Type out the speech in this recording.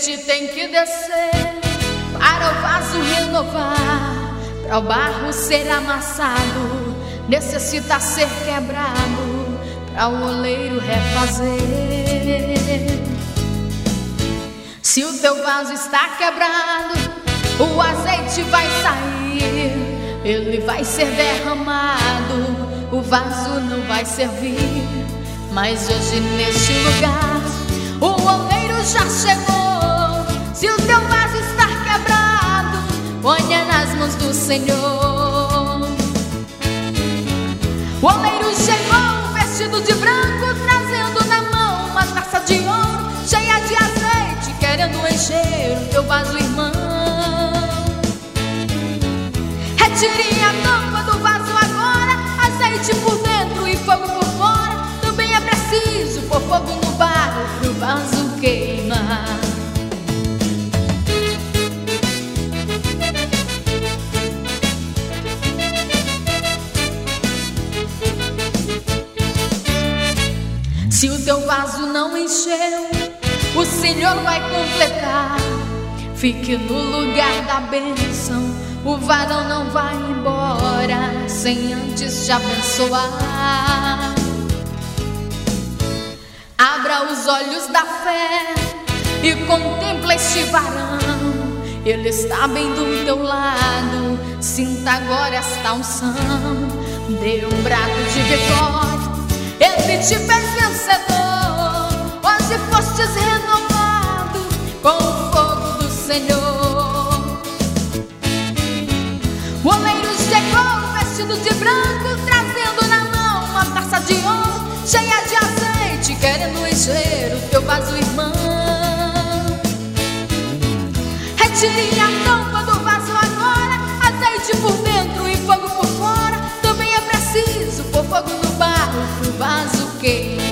semente tem que descer para o vaso renovar, para o barro ser amassado, necessita ser quebrado para o oleiro refazer. Se o teu vaso está quebrado, o azeite vai sair, ele vai ser derramado, o vaso não vai servir. Mas hoje neste lugar o oleiro já chegou. Se o teu vaso está quebrado, ponha nas mãos do Senhor. O oleiro chegou vestido de branco, trazendo na mão uma taça de ouro cheia de azeite, querendo encher o teu vaso, irmão. Retire a tampa do vaso agora, azeite por dentro e fogo por fora. Também é preciso pôr fogo no barro pro vaso queimar. Se o teu vaso não encheu, o Senhor vai completar. Fique no lugar da bênção, o varão não vai embora sem antes te abençoar. Abra os olhos da fé e contempla este varão. Ele está bem do teu lado, sinta agora esta unção. Dê um brado de vitória, ele te fez vencedor. Hoje fostes renovado com o fogo do Senhor. O oleiro chegou vestido de branco, trazendo na mão uma taça de ouro cheia de azeite, querendo encher o teu vaso, irmão. Retire a tampa do vaso agora, azeite por dentro e fogo por fora. Também é preciso pôr fogo no barro pro vaso queimar.